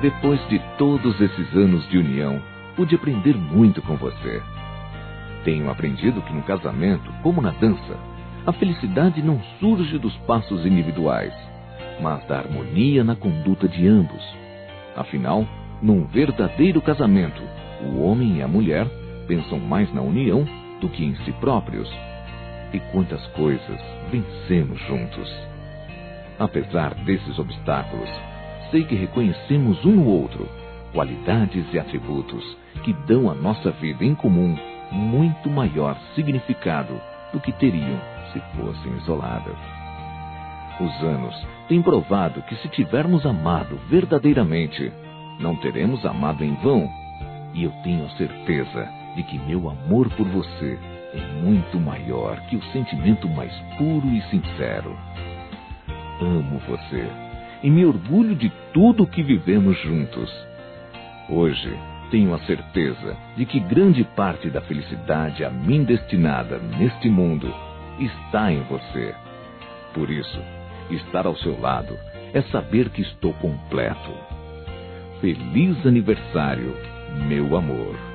Depois de todos esses anos de união, pude aprender muito com você. Tenho aprendido que no casamento, como na dança, a felicidade não surge dos passos individuais, mas da harmonia na conduta de ambos. Afinal, num verdadeiro casamento, o homem e a mulher pensam mais na união do que em si próprios. E quantas coisas vencemos juntos. Apesar desses obstáculos, sei que reconhecemos um no outro qualidades e atributos que dão à nossa vida em comum muito maior significado do que teriam se fossem isoladas. Os anos têm provado que se tivermos amado verdadeiramente, não teremos amado em vão, e eu tenho a certeza de que meu amor por você é muito maior que o sentimento mais puro e sincero. Amo você e me orgulho de tudo que vivemos juntos. Hoje, tenho a certeza de que grande parte da felicidade a mim destinada neste mundo está em você. Por isso, estar ao seu lado é saber que estou completo. Feliz aniversário, meu amor.